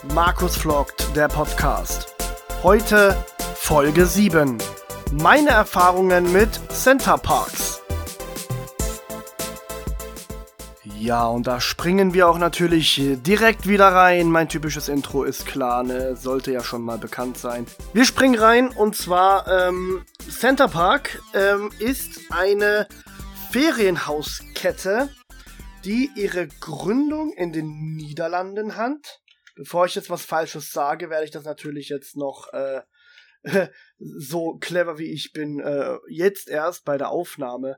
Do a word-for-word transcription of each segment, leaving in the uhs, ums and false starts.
Markus vloggt, der Podcast. Heute Folge sieben. Meine Erfahrungen mit Centerparks. Ja, und da springen wir auch natürlich direkt wieder rein. Mein typisches Intro ist klar, ne? Sollte ja schon mal bekannt sein. Wir springen rein und zwar ähm, Centerpark ähm, ist eine Ferienhauskette, die ihre Gründung in den Niederlanden hat. Bevor ich jetzt was Falsches sage, werde ich das natürlich jetzt noch äh, so clever wie ich bin, äh, jetzt erst bei der Aufnahme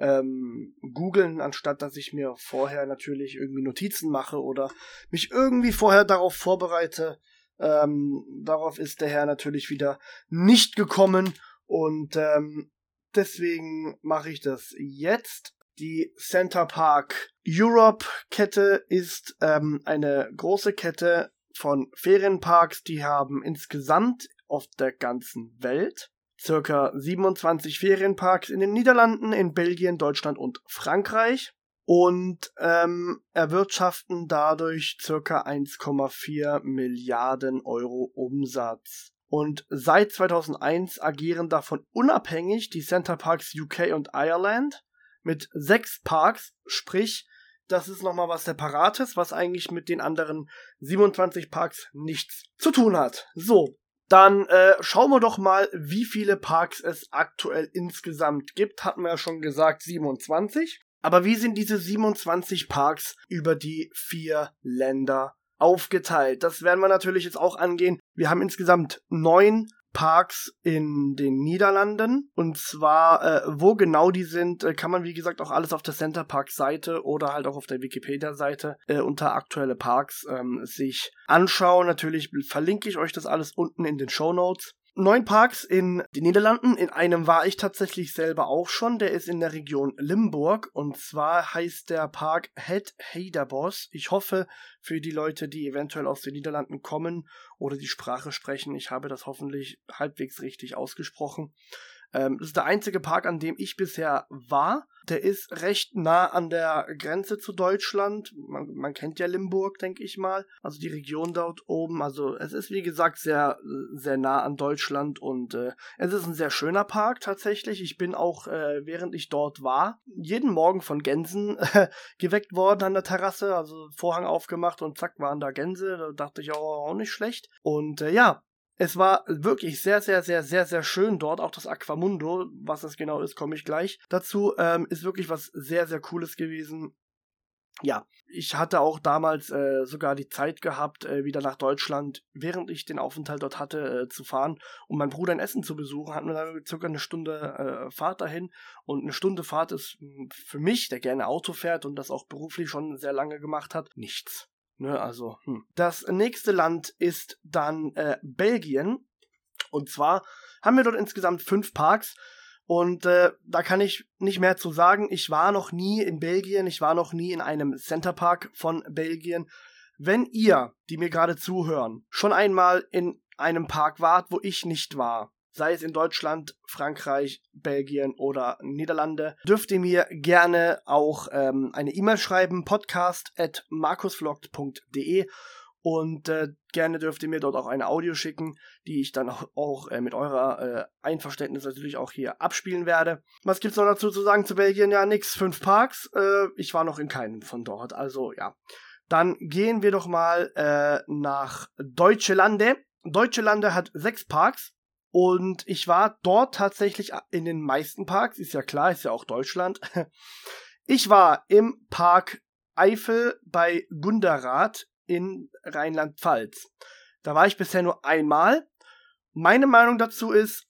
ähm, googeln, anstatt dass ich mir vorher natürlich irgendwie Notizen mache oder mich irgendwie vorher darauf vorbereite. Ähm, darauf ist der Herr natürlich wieder nicht gekommen und ähm, deswegen mache ich das jetzt. Die Centerpark Europe Kette ist ähm, eine große Kette von Ferienparks, die haben insgesamt auf der ganzen Welt circa siebenundzwanzig Ferienparks in den Niederlanden, in Belgien, Deutschland und Frankreich und ähm, erwirtschaften dadurch circa eins Komma vier Milliarden Euro Umsatz. Und seit zweitausendeins agieren davon unabhängig die Centerparks U K und Ireland mit sechs Parks, sprich, das ist nochmal was Separates, was eigentlich mit den anderen siebenundzwanzig Parks nichts zu tun hat. So, dann äh, schauen wir doch mal, wie viele Parks es aktuell insgesamt gibt. Hatten wir ja schon gesagt, siebenundzwanzig. Aber wie sind diese siebenundzwanzig Parks über die vier Länder aufgeteilt? Das werden wir natürlich jetzt auch angehen. Wir haben insgesamt neun Parks in den Niederlanden und zwar, äh, wo genau die sind, äh, kann man wie gesagt auch alles auf der Centerpark-Seite oder halt auch auf der Wikipedia-Seite äh, unter aktuelle Parks ähm, sich anschauen. Natürlich verlinke ich euch das alles unten in den Shownotes. Neun Parks in den Niederlanden, in einem war ich tatsächlich selber auch schon, der ist in der Region Limburg und zwar heißt der Park Het Heiderbos. Ich hoffe für die Leute, die eventuell aus den Niederlanden kommen oder die Sprache sprechen, ich habe das hoffentlich halbwegs richtig ausgesprochen. Ähm, das ist der einzige Park, an dem ich bisher war. Der ist recht nah an der Grenze zu Deutschland. Man, man kennt ja Limburg, denke ich mal. Also die Region dort oben. Also es ist, wie gesagt, sehr, sehr nah an Deutschland. Und äh, es ist ein sehr schöner Park tatsächlich. Ich bin auch, äh, während ich dort war, jeden Morgen von Gänsen äh, geweckt worden an der Terrasse. Also Vorhang aufgemacht und zack, waren da Gänse. Da dachte ich auch, auch nicht schlecht. Und äh, ja, es war wirklich sehr, sehr, sehr, sehr, sehr schön dort. Auch das Aquamundo, was das genau ist, komme ich gleich dazu, ähm, ist wirklich was sehr, sehr Cooles gewesen. Ja, ich hatte auch damals äh, sogar die Zeit gehabt, äh, wieder nach Deutschland, während ich den Aufenthalt dort hatte, äh, zu fahren, um meinen Bruder in Essen zu besuchen. Hatten wir da circa eine Stunde äh, Fahrt dahin. Und eine Stunde Fahrt ist für mich, der gerne Auto fährt und das auch beruflich schon sehr lange gemacht hat, nichts. Ne, also, hm. Das nächste Land ist dann äh, Belgien. Und zwar haben wir dort insgesamt fünf Parks. Und äh, da kann ich nicht mehr zu sagen. Ich war noch nie in Belgien. Ich war noch nie in einem Centerpark von Belgien. Wenn ihr, die mir gerade zuhören, schon einmal in einem Park wart, wo ich nicht war, sei es in Deutschland, Frankreich, Belgien oder Niederlande, dürft ihr mir gerne auch ähm, eine E-Mail schreiben, podcast at markusvloggt punkt de und äh, gerne dürft ihr mir dort auch eine Audio schicken, die ich dann auch, auch äh, mit eurer äh, Einverständnis natürlich auch hier abspielen werde. Was gibt's noch dazu zu sagen zu Belgien? Ja, nix, fünf Parks. Äh, ich war noch in keinem von dort, also ja. Dann gehen wir doch mal äh, nach Deutsche Lande. Deutsche Lande hat sechs Parks. Und ich war dort tatsächlich in den meisten Parks, ist ja klar, ist ja auch Deutschland. Ich war im Park Eifel bei Gunderath in Rheinland-Pfalz. Da war ich bisher nur einmal. Meine Meinung dazu ist,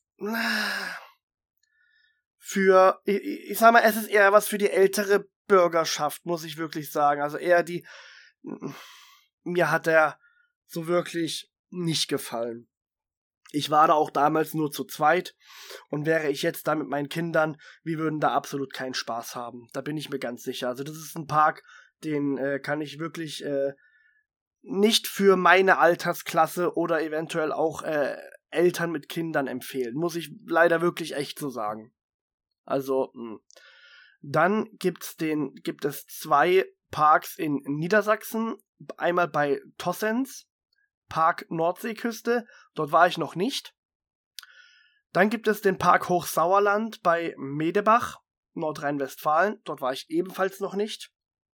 für, ich, ich sag mal, es ist eher was für die ältere Bürgerschaft, muss ich wirklich sagen. Also eher die, mir hat er so wirklich nicht gefallen. Ich war da auch damals nur zu zweit und wäre ich jetzt da mit meinen Kindern, wir würden da absolut keinen Spaß haben. Da bin ich mir ganz sicher. Also das ist ein Park, den äh, kann ich wirklich äh, nicht für meine Altersklasse oder eventuell auch äh, Eltern mit Kindern empfehlen. Muss ich leider wirklich echt so sagen. Also, mh. Dann gibt's den, gibt es zwei Parks in Niedersachsen. Einmal bei Tossens. Park Nordseeküste. Dort war ich noch nicht. Dann gibt es den Park Hochsauerland bei Medebach, Nordrhein-Westfalen. Dort war ich ebenfalls noch nicht.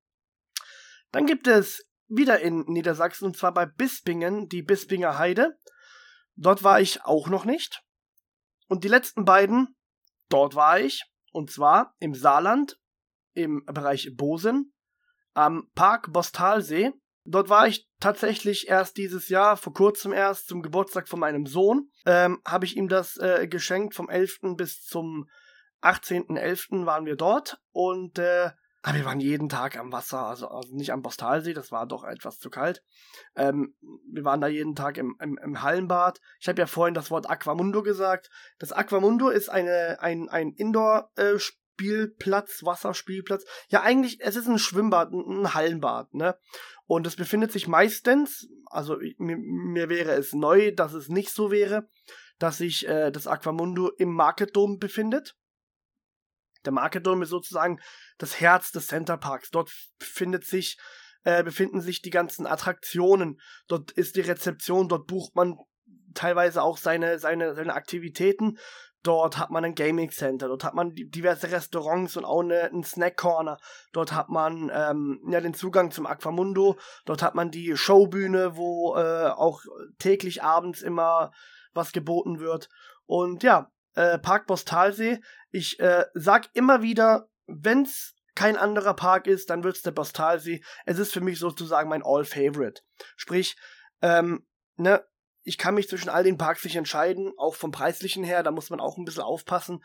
Dann gibt es wieder in Niedersachsen, und zwar bei Bispingen, die Bispinger Heide. Dort war ich auch noch nicht. Und die letzten beiden, dort war ich. Und zwar im Saarland, im Bereich Bosen, am Park Bostalsee. Dort war ich tatsächlich erst dieses Jahr, vor kurzem erst, zum Geburtstag von meinem Sohn. Ähm, habe ich ihm das äh, geschenkt. Vom elften bis zum achtzehnten elften waren wir dort. Und äh, wir waren jeden Tag am Wasser, also, also nicht am Bostalsee, das war doch etwas zu kalt. Ähm, wir waren da jeden Tag im, im, im Hallenbad. Ich habe ja vorhin das Wort Aquamundo gesagt. Das Aquamundo ist eine, ein, ein Indoor-Spielplatz, Wasserspielplatz. Ja, eigentlich, es ist ein Schwimmbad, ein, ein Hallenbad, ne? Und es befindet sich meistens, also mir, mir wäre es neu, dass es nicht so wäre, dass sich äh, das Aquamundo im Market Dome befindet. Der Market Dome ist sozusagen das Herz des Centerparks. Dort befindet sich, äh, befinden sich die ganzen Attraktionen. Dort ist die Rezeption, dort bucht man teilweise auch seine, seine, seine Aktivitäten. Dort hat man ein Gaming Center, dort hat man diverse Restaurants und auch eine, einen Snack Corner. Dort hat man ähm, ja den Zugang zum Aquamundo. Dort hat man die Showbühne, wo äh, auch täglich abends immer was geboten wird. Und ja, äh, Park Bostalsee. Ich äh, sag immer wieder, wenn's kein anderer Park ist, dann wird's der Bostalsee. Es ist für mich sozusagen mein All-Favorite. Sprich, ähm, ne, ich kann mich zwischen all den Parks nicht entscheiden, auch vom Preislichen her, da muss man auch ein bisschen aufpassen.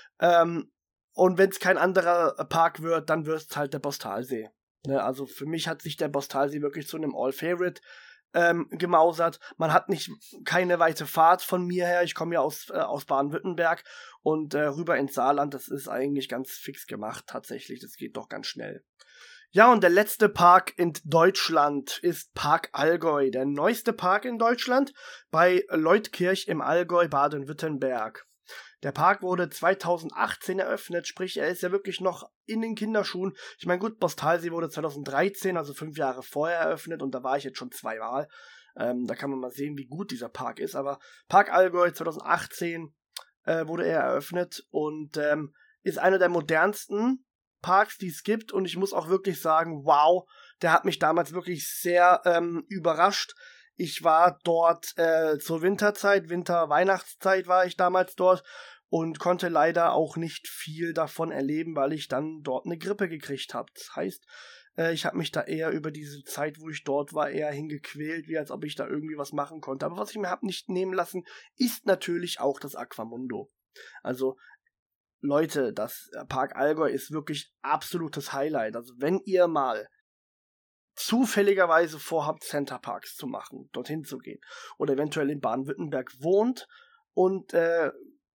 Ähm, und wenn es kein anderer Park wird, dann wird es halt der Bostalsee. Ne, also für mich hat sich der Bostalsee wirklich zu einem All-Favorite ähm, gemausert. Man hat nicht keine weite Fahrt von mir her. Ich komme ja aus, äh, aus Baden-Württemberg und äh, rüber ins Saarland. Das ist eigentlich ganz fix gemacht, tatsächlich. Das geht doch ganz schnell. Ja, und der letzte Park in Deutschland ist Park Allgäu, der neueste Park in Deutschland bei Leutkirch im Allgäu, Baden-Württemberg. Der Park wurde zweitausendachtzehn eröffnet, sprich, er ist ja wirklich noch in den Kinderschuhen. Ich meine, gut, Bostalsee wurde zweitausenddreizehn, also fünf Jahre vorher eröffnet, und da war ich jetzt schon zweimal. Ähm, da kann man mal sehen, wie gut dieser Park ist. Aber Park Allgäu zweitausendachtzehn äh, wurde er eröffnet und ähm, ist einer der modernsten Parks, die es gibt, und ich muss auch wirklich sagen, wow, der hat mich damals wirklich sehr ähm, überrascht. Ich war dort äh, zur Winterzeit, Winter-Weihnachtszeit war ich damals dort und konnte leider auch nicht viel davon erleben, weil ich dann dort eine Grippe gekriegt habe. Das heißt, äh, ich habe mich da eher über diese Zeit, wo ich dort war, eher hingequält, wie als ob ich da irgendwie was machen konnte. Aber was ich mir habe nicht nehmen lassen, ist natürlich auch das Aquamundo. Also Leute, das Park Allgäu ist wirklich absolutes Highlight. Also wenn ihr mal zufälligerweise vorhabt, Centerparks zu machen, dorthin zu gehen, oder eventuell in Baden-Württemberg wohnt und äh,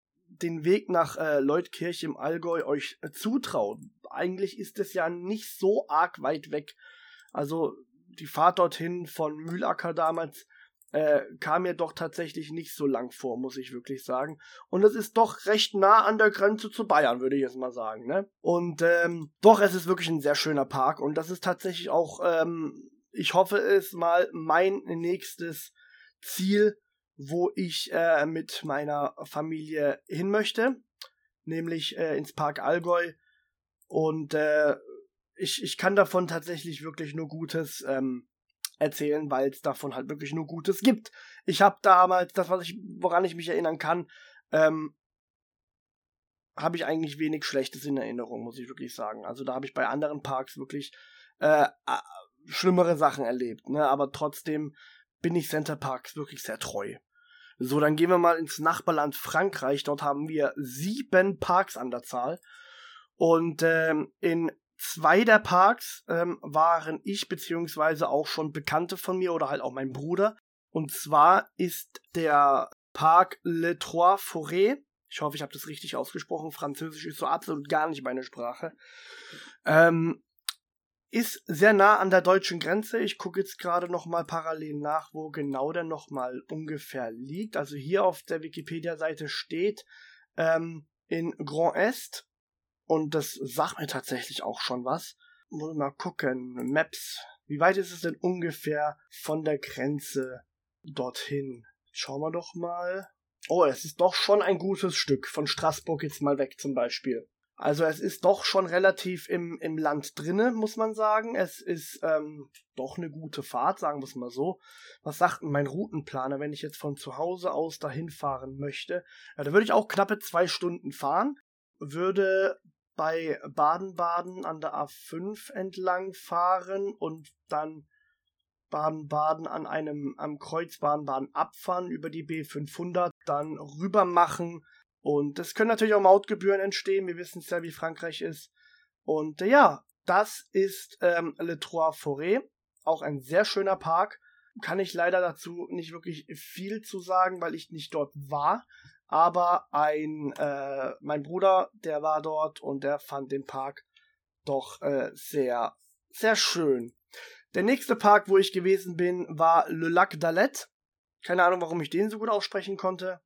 den Weg nach äh, Leutkirch im Allgäu euch äh, zutraut. Eigentlich ist es ja nicht so arg weit weg. Also die Fahrt dorthin von Mühlacker damals Äh, kam mir doch tatsächlich nicht so lang vor, muss ich wirklich sagen. Und es ist doch recht nah an der Grenze zu Bayern, würde ich jetzt mal sagen, ne? Und ähm, doch, es ist wirklich ein sehr schöner Park, und das ist tatsächlich auch, ähm, ich hoffe es mal, mein nächstes Ziel, wo ich äh, mit meiner Familie hin möchte, nämlich äh, ins Park Allgäu. Und äh, ich, ich kann davon tatsächlich wirklich nur Gutes ähm, erzählen, weil es davon halt wirklich nur Gutes gibt. Ich habe damals, das, was ich, woran ich mich erinnern kann, ähm, habe ich eigentlich wenig Schlechtes in Erinnerung, muss ich wirklich sagen. Also da habe ich bei anderen Parks wirklich äh, äh, schlimmere Sachen erlebt, ne? Aber trotzdem bin ich Centerparks wirklich sehr treu. So, dann gehen wir mal ins Nachbarland Frankreich. Dort haben wir sieben Parks an der Zahl. Und ähm, in zwei der Parks ähm, waren ich beziehungsweise auch schon Bekannte von mir oder halt auch mein Bruder. Und zwar ist der Park Les Trois Forêts, ich hoffe, ich habe das richtig ausgesprochen, Französisch ist so absolut gar nicht meine Sprache, ähm, ist sehr nah an der deutschen Grenze. Ich gucke jetzt gerade nochmal parallel nach, wo genau der nochmal ungefähr liegt. Also hier auf der Wikipedia-Seite steht ähm, in Grand Est. Und das sagt mir tatsächlich auch schon was. Muss mal gucken. Maps. Wie weit ist es denn ungefähr von der Grenze dorthin? Schauen wir doch mal. Oh, es ist doch schon ein gutes Stück. Von Straßburg jetzt mal weg zum Beispiel. Also es ist doch schon relativ im, im Land drinne, muss man sagen. Es ist ähm, doch eine gute Fahrt, sagen wir es mal so. Was sagt denn mein Routenplaner, wenn ich jetzt von zu Hause aus dahin fahren möchte? Ja, da würde ich auch knappe zwei Stunden fahren. Würde bei Baden-Baden an der A fünf entlang fahren und dann Baden-Baden an einem am Kreuz Baden-Baden abfahren, über die B fünfhundert, dann rüber machen. Und es können natürlich auch Mautgebühren entstehen. Wir wissen es ja, wie Frankreich ist. Und äh, ja, das ist ähm, Le Trois Forêts. Auch ein sehr schöner Park. Kann ich leider dazu nicht wirklich viel zu sagen, weil ich nicht dort war. Aber ein äh, mein Bruder, der war dort und der fand den Park doch äh, sehr, sehr schön. Der nächste Park, wo ich gewesen bin, war Le Lac d'Alette. Keine Ahnung, warum ich den so gut aussprechen konnte.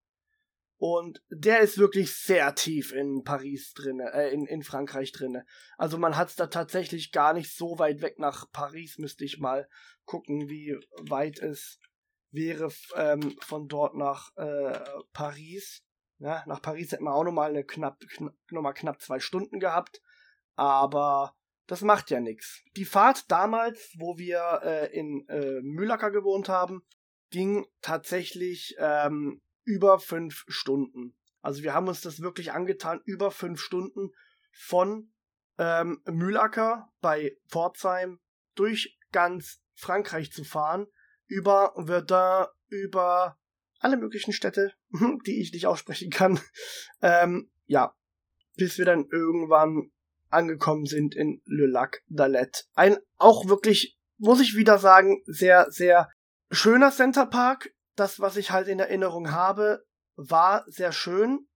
Und der ist wirklich sehr tief in Paris drinne, äh, in, in Frankreich drinne. Also man hat's da tatsächlich gar nicht so weit weg nach Paris, müsste ich mal gucken, wie weit es wäre ähm, von dort nach äh, Paris. Ja, nach Paris hätten wir auch nochmal eine knapp, knapp, nochmal knapp zwei Stunden gehabt. Aber das macht ja nichts. Die Fahrt damals, wo wir äh, in äh, Mühlacker gewohnt haben, ging tatsächlich ähm, über fünf Stunden. Also wir haben uns das wirklich angetan, über fünf Stunden von ähm, Mühlacker bei Pforzheim durch ganz Frankreich zu fahren, über Verdun, über alle möglichen Städte, die ich nicht aussprechen kann. Ähm, ja, bis wir dann irgendwann angekommen sind in Le Lac d'Alette. Ein auch wirklich, muss ich wieder sagen, sehr, sehr schöner Centerpark. Das, was ich halt in Erinnerung habe, war sehr schön.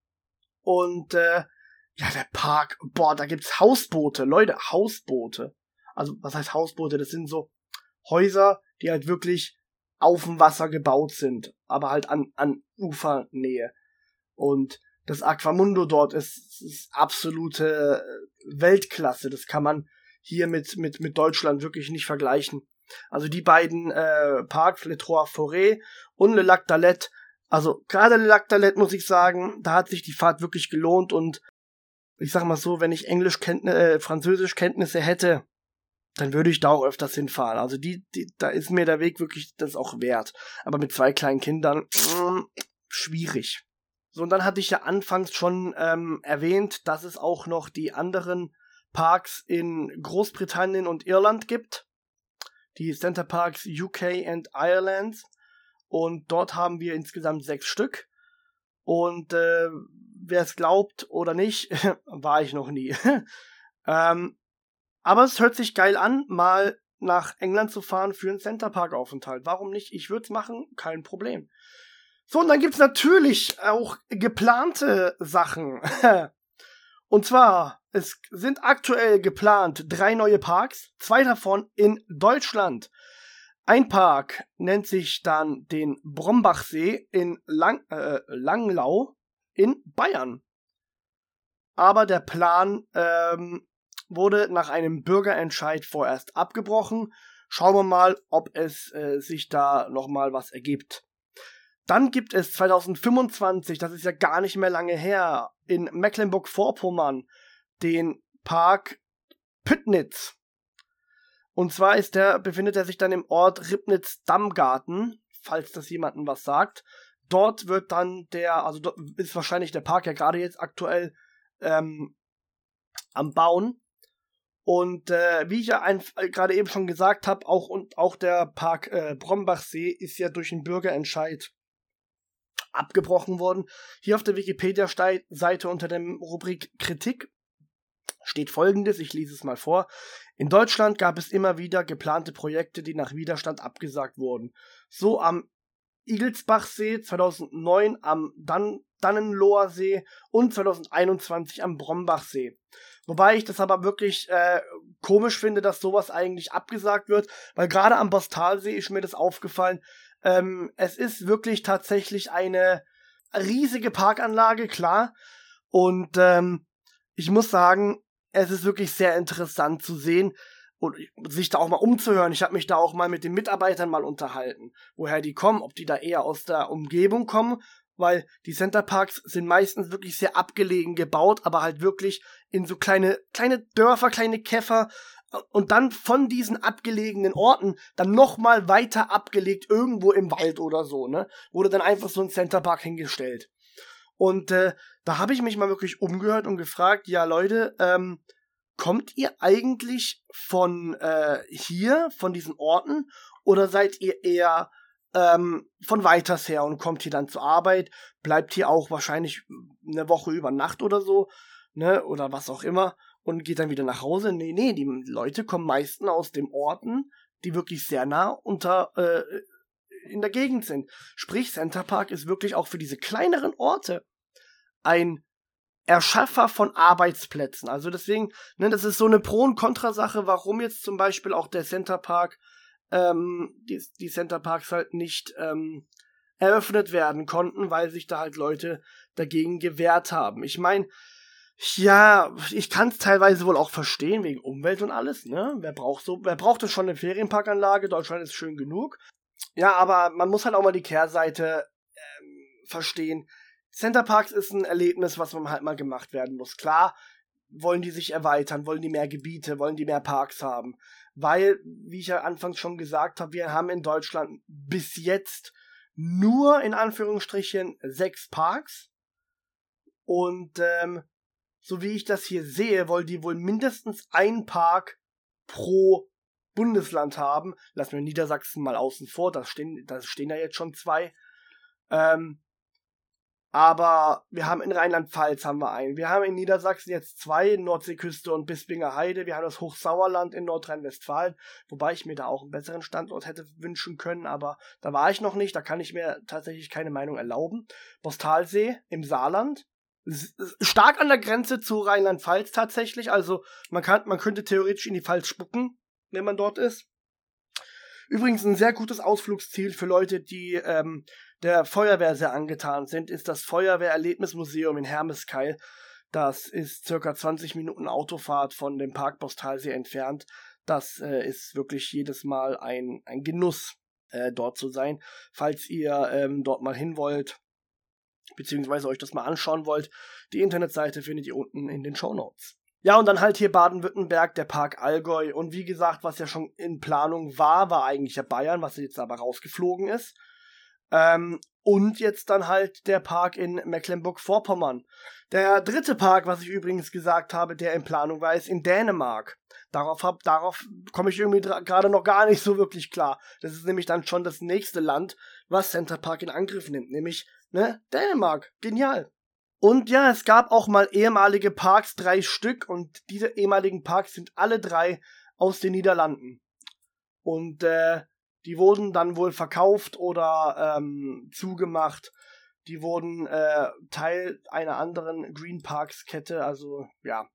Und äh, ja, der Park, boah, da gibt's Hausboote. Leute, Hausboote. Also, was heißt Hausboote? Das sind so Häuser, die halt wirklich auf dem Wasser gebaut sind, aber halt an, an Ufernähe. Und das Aquamundo dort ist, ist absolute Weltklasse. Das kann man hier mit, mit, mit Deutschland wirklich nicht vergleichen. Also die beiden äh, Parks, Le Trois Forêts und Le Lac d'Alette, also gerade Le Lac d'Alette muss ich sagen, da hat sich die Fahrt wirklich gelohnt und ich sag mal so, wenn ich Englisch äh, Französischkenntnisse hätte, dann würde ich da auch öfters hinfahren. Also die, die, da ist mir der Weg wirklich das auch wert. Aber mit zwei kleinen Kindern, mh, schwierig. So, und dann hatte ich ja anfangs schon ähm, erwähnt, dass es auch noch die anderen Parks in Großbritannien und Irland gibt. Die Center Parks U K and Ireland. Und dort haben wir insgesamt sechs Stück. Und äh, wer es glaubt oder nicht, war ich noch nie. ähm, aber es hört sich geil an, mal nach England zu fahren für einen Center Park Aufenthalt. Warum nicht? Ich würde es machen, kein Problem. So, und dann gibt's natürlich auch geplante Sachen. Und zwar, es sind aktuell geplant drei neue Parks, zwei davon in Deutschland. Ein Park nennt sich dann den Brombachsee in Lang, äh, Langlau in Bayern. Aber der Plan ähm, wurde nach einem Bürgerentscheid vorerst abgebrochen. Schauen wir mal, ob es äh, sich da nochmal was ergibt. Dann gibt es zwanzig fünfundzwanzig, das ist ja gar nicht mehr lange her, in Mecklenburg-Vorpommern den Park Püttnitz. Und zwar ist der, befindet er sich dann im Ort Ribnitz-Dammgarten, falls das jemandem was sagt. Dort wird dann der, also dort ist wahrscheinlich der Park ja gerade jetzt aktuell ähm, am Bauen. Und äh, wie ich ja ein, äh, gerade eben schon gesagt habe, auch, und auch der Park äh, Brombachsee ist ja durch einen Bürgerentscheid abgebrochen worden. Hier auf der Wikipedia-Seite unter der Rubrik Kritik steht Folgendes, ich lese es mal vor. In Deutschland gab es immer wieder geplante Projekte, die nach Widerstand abgesagt wurden. So am Igelsbachsee zweitausendneun, am Dan- Dannenloher See und zweitausendeinundzwanzig am Brombachsee. Wobei ich das aber wirklich äh, komisch finde, dass sowas eigentlich abgesagt wird, weil gerade am Bostalsee ist mir das aufgefallen. Ähm, es ist wirklich tatsächlich eine riesige Parkanlage, klar. Und ähm, ich muss sagen, es ist wirklich sehr interessant zu sehen. und sich da auch mal umzuhören. Ich habe mich da auch mal mit den Mitarbeitern mal unterhalten, woher die kommen, ob die da eher aus der Umgebung kommen, weil die Centerparks sind meistens wirklich sehr abgelegen gebaut, aber halt wirklich in so kleine kleine Dörfer, kleine Käfer und dann von diesen abgelegenen Orten dann nochmal weiter abgelegt irgendwo im Wald oder so, ne, wurde dann einfach so ein Centerpark hingestellt. Und äh, da habe ich mich mal wirklich umgehört und gefragt, ja Leute, ähm, kommt ihr eigentlich von äh, hier, von diesen Orten, oder seid ihr eher ähm, von weiters her und kommt hier dann zur Arbeit, bleibt hier auch wahrscheinlich eine Woche über Nacht oder so, ne, oder was auch immer, und geht dann wieder nach Hause? Nee, nee, die Leute kommen meistens aus den Orten, die wirklich sehr nah unter äh, in der Gegend sind. Sprich, Centerpark ist wirklich auch für diese kleineren Orte ein Erschaffer von Arbeitsplätzen. Also deswegen, ne, das ist so eine Pro- und Kontrasache, warum jetzt zum Beispiel auch der Centerpark, ähm, die, die Centerparks halt nicht ähm, eröffnet werden konnten, weil sich da halt Leute dagegen gewehrt haben. Ich meine, ja, ich kann es teilweise wohl auch verstehen, wegen Umwelt und alles, ne? Wer braucht so, wer braucht denn schon eine Ferienparkanlage? Deutschland ist schön genug. Ja, aber man muss halt auch mal die Kehrseite ähm, verstehen. Centerparks ist ein Erlebnis, was man halt mal gemacht werden muss. Klar, wollen die sich erweitern, wollen die mehr Gebiete, wollen die mehr Parks haben. Weil, wie ich ja anfangs schon gesagt habe, wir haben in Deutschland bis jetzt nur, in Anführungsstrichen, sechs Parks. Und ähm, so wie ich das hier sehe, wollen die wohl mindestens einen Park pro Bundesland haben. Lassen wir Niedersachsen mal außen vor, da stehen, da stehen ja jetzt schon zwei. Ähm, aber wir haben in Rheinland-Pfalz haben wir einen. Wir haben in Niedersachsen jetzt zwei, Nordseeküste und Bispinger Heide. Wir haben das Hochsauerland in Nordrhein-Westfalen, wobei ich mir da auch einen besseren Standort hätte wünschen können, aber da war ich noch nicht, da kann ich mir tatsächlich keine Meinung erlauben. Bostalsee im Saarland, stark an der Grenze zu Rheinland-Pfalz tatsächlich, also man kann, man könnte theoretisch in die Pfalz spucken, wenn man dort ist. Übrigens ein sehr gutes Ausflugsziel für Leute, die ähm, der Feuerwehr sehr angetan sind, ist das Feuerwehrerlebnismuseum in Hermeskeil. Das ist circa zwanzig Minuten Autofahrt von dem Park Bostalsee entfernt. Das äh, ist wirklich jedes Mal ein, ein Genuss, äh, dort zu sein. Falls ihr ähm, dort mal hin wollt, beziehungsweise euch das mal anschauen wollt, die Internetseite findet ihr unten in den Shownotes. Ja, und dann halt hier Baden-Württemberg, der Park Allgäu. Und wie gesagt, was ja schon in Planung war, war eigentlich ja Bayern, was jetzt aber rausgeflogen ist. Ähm, und jetzt dann halt der Park in Mecklenburg-Vorpommern. Der dritte Park, was ich übrigens gesagt habe, der in Planung war, ist in Dänemark. Darauf, hab, darauf komme ich irgendwie gerade noch gar nicht so wirklich klar. Das ist nämlich dann schon das nächste Land, was Centerpark in Angriff nimmt. Nämlich, ne, Dänemark. Genial. Und ja, es gab auch mal ehemalige Parks, drei Stück. Und diese ehemaligen Parks sind alle drei aus den Niederlanden. Und, äh, die wurden dann wohl verkauft oder ähm, zugemacht. Die wurden äh, Teil einer anderen Green Parks Kette. Also ja.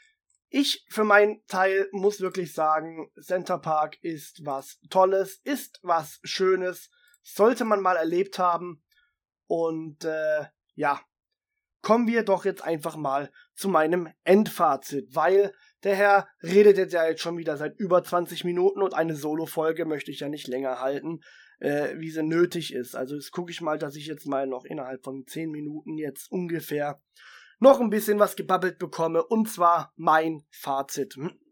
Ich für meinen Teil muss wirklich sagen, Centerpark ist was Tolles, ist was Schönes. Sollte man mal erlebt haben. Und äh, ja. Kommen wir doch jetzt einfach mal zu meinem Endfazit, weil der Herr redet jetzt ja jetzt schon wieder seit über zwanzig Minuten und eine Solo-Folge möchte ich ja nicht länger halten, äh, wie sie nötig ist. Also jetzt gucke ich mal, dass ich jetzt mal noch innerhalb von zehn Minuten jetzt ungefähr noch ein bisschen was gebabbelt bekomme, und zwar mein Fazit.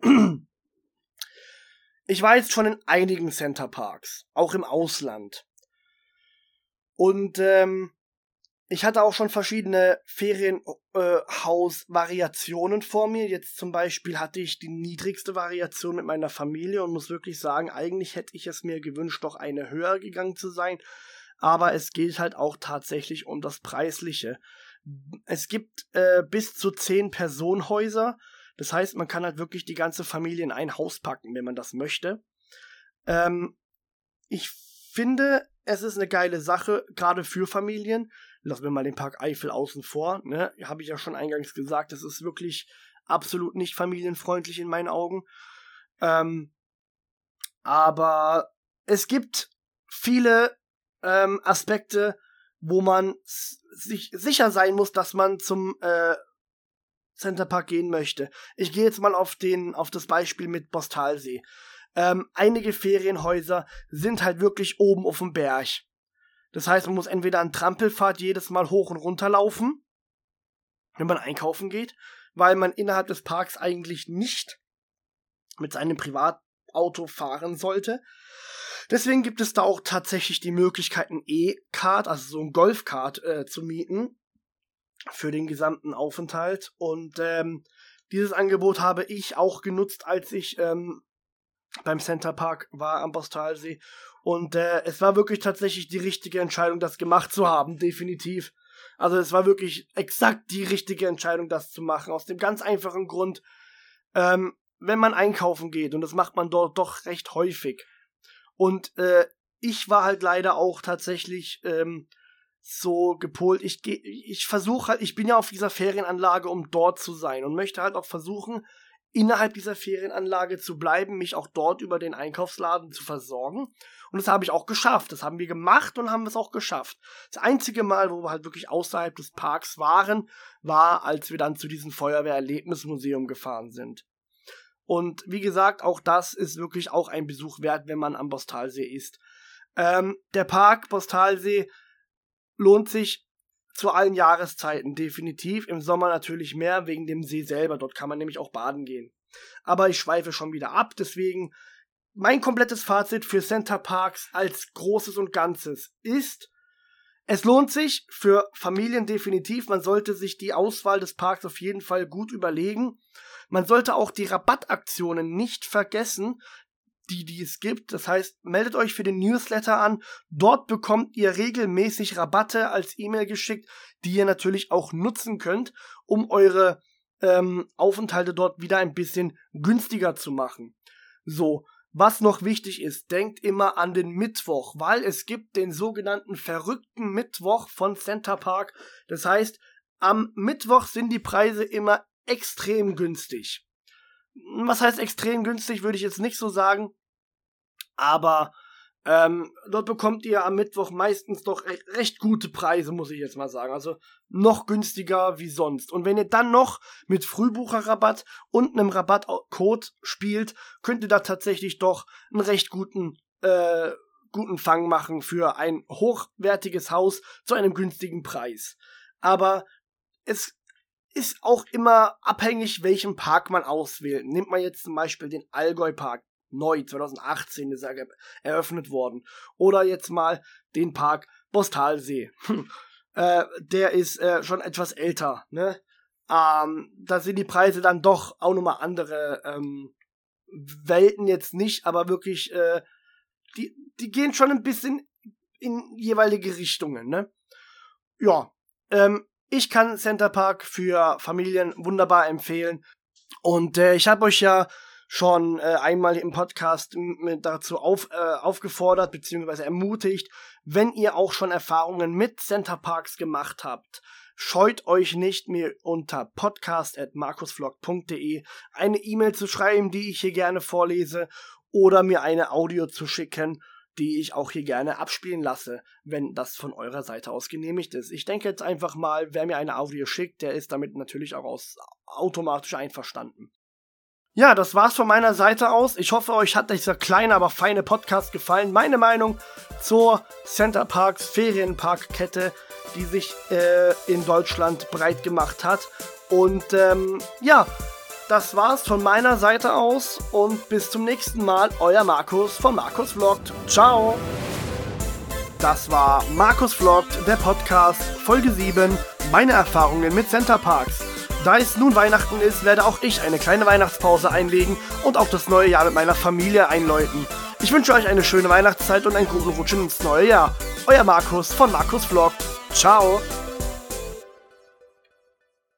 Ich war jetzt schon in einigen Centerparks, auch im Ausland. Und ähm, ich hatte auch schon verschiedene Ferienhaus-Variationen vor mir. Jetzt zum Beispiel hatte ich die niedrigste Variation mit meiner Familie und muss wirklich sagen, eigentlich hätte ich es mir gewünscht, doch eine höher gegangen zu sein. Aber es geht halt auch tatsächlich um das Preisliche. Es gibt äh, bis zu zehn Personenhäuser. Das heißt, man kann halt wirklich die ganze Familie in ein Haus packen, wenn man das möchte. Ähm, ich finde, es ist eine geile Sache, gerade für Familien. Lassen wir mal den Park Eifel außen vor, ne? Habe ich ja schon eingangs gesagt, das ist wirklich absolut nicht familienfreundlich in meinen Augen. Ähm, aber es gibt viele ähm, Aspekte, wo man s- sich sicher sein muss, dass man zum äh, Centerpark gehen möchte. Ich gehe jetzt mal auf den, auf das Beispiel mit Postalsee. Ähm, einige Ferienhäuser sind halt wirklich oben auf dem Berg. Das heißt, man muss entweder an Trampelfahrt jedes Mal hoch und runter laufen, wenn man einkaufen geht, weil man innerhalb des Parks eigentlich nicht mit seinem Privatauto fahren sollte. Deswegen gibt es da auch tatsächlich die Möglichkeit, ein E-Kart, also so ein Golfkart äh, zu mieten für den gesamten Aufenthalt. Und ähm, dieses Angebot habe ich auch genutzt, als ich ähm, beim Centerpark war am Postalsee. Und äh, es war wirklich tatsächlich die richtige Entscheidung, das gemacht zu haben, definitiv. Also es war wirklich exakt die richtige Entscheidung, das zu machen. Aus dem ganz einfachen Grund, ähm, wenn man einkaufen geht, und das macht man dort doch recht häufig. Und äh, ich war halt leider auch tatsächlich ähm, so gepolt, ich gehe, ich versuche halt, ich bin ja auf dieser Ferienanlage, um dort zu sein und möchte halt auch versuchen, innerhalb dieser Ferienanlage zu bleiben, mich auch dort über den Einkaufsladen zu versorgen. Und das habe ich auch geschafft. Das haben wir gemacht und haben es auch geschafft. Das einzige Mal, wo wir halt wirklich außerhalb des Parks waren, war, als wir dann zu diesem Feuerwehr-Erlebnismuseum gefahren sind. Und wie gesagt, auch das ist wirklich auch ein Besuch wert, wenn man am Postalsee ist. Ähm, der Park Postalsee lohnt sich zu allen Jahreszeiten, definitiv. Im Sommer natürlich mehr, wegen dem See selber. Dort kann man nämlich auch baden gehen. Aber ich schweife schon wieder ab, deswegen mein komplettes Fazit für Centerparks als Großes und Ganzes ist, es lohnt sich für Familien definitiv. Man sollte sich die Auswahl des Parks auf jeden Fall gut überlegen. Man sollte auch die Rabattaktionen nicht vergessen, die, die es gibt. Das heißt, meldet euch für den Newsletter an. Dort bekommt ihr regelmäßig Rabatte als E-Mail geschickt, die ihr natürlich auch nutzen könnt, um eure ähm, Aufenthalte dort wieder ein bisschen günstiger zu machen. So, was noch wichtig ist, denkt immer an den Mittwoch, weil es gibt den sogenannten verrückten Mittwoch von Centerpark. Das heißt, am Mittwoch sind die Preise immer extrem günstig. Was heißt extrem günstig, würde ich jetzt nicht so sagen, aber ähm, dort bekommt ihr am Mittwoch meistens doch re- recht gute Preise, muss ich jetzt mal sagen, also noch günstiger wie sonst. Und wenn ihr dann noch mit Frühbucherrabatt und einem Rabattcode spielt, könnt ihr da tatsächlich doch einen recht guten äh, guten Fang machen für ein hochwertiges Haus zu einem günstigen Preis. Aber es ist auch immer abhängig, welchen Park man auswählt. Nimmt man jetzt zum Beispiel den Allgäu-Park, neu, zwanzig achtzehn ist er ge- eröffnet worden. Oder jetzt mal den Park Postalsee. äh, der ist äh, schon etwas älter, ne? Ähm, da sind die Preise dann doch auch nochmal andere ähm, Welten jetzt nicht, aber wirklich, äh, die, die gehen schon ein bisschen in jeweilige Richtungen, ne? Ja, ähm, ich kann Centerpark für Familien wunderbar empfehlen. Und äh, ich habe euch ja schon äh, einmal im Podcast m- dazu auf, äh, aufgefordert bzw. ermutigt, wenn ihr auch schon Erfahrungen mit Centerparks gemacht habt, scheut euch nicht, mir unter podcast at markusvlog punkt de eine E-Mail zu schreiben, die ich hier gerne vorlese, oder mir eine Audio zu schicken, die ich auch hier gerne abspielen lasse, wenn das von eurer Seite aus genehmigt ist. Ich denke jetzt einfach mal, wer mir eine Audio schickt, der ist damit natürlich auch aus, automatisch einverstanden. Ja, das war's von meiner Seite aus. Ich hoffe, euch hat dieser kleine, aber feine Podcast gefallen. Meine Meinung zur Centerparks Ferienparkkette, die sich äh, in Deutschland breit gemacht hat. Und ähm, ja, das war's von meiner Seite aus und bis zum nächsten Mal, euer Markus von Markus Vlogt. Ciao! Das war Markus Vlogt, der Podcast, Folge sieben, meine Erfahrungen mit Centerparks. Da es nun Weihnachten ist, werde auch ich eine kleine Weihnachtspause einlegen und auch das neue Jahr mit meiner Familie einläuten. Ich wünsche euch eine schöne Weihnachtszeit und einen guten Rutsch ins neue Jahr. Euer Markus von Markus Vlogt. Ciao!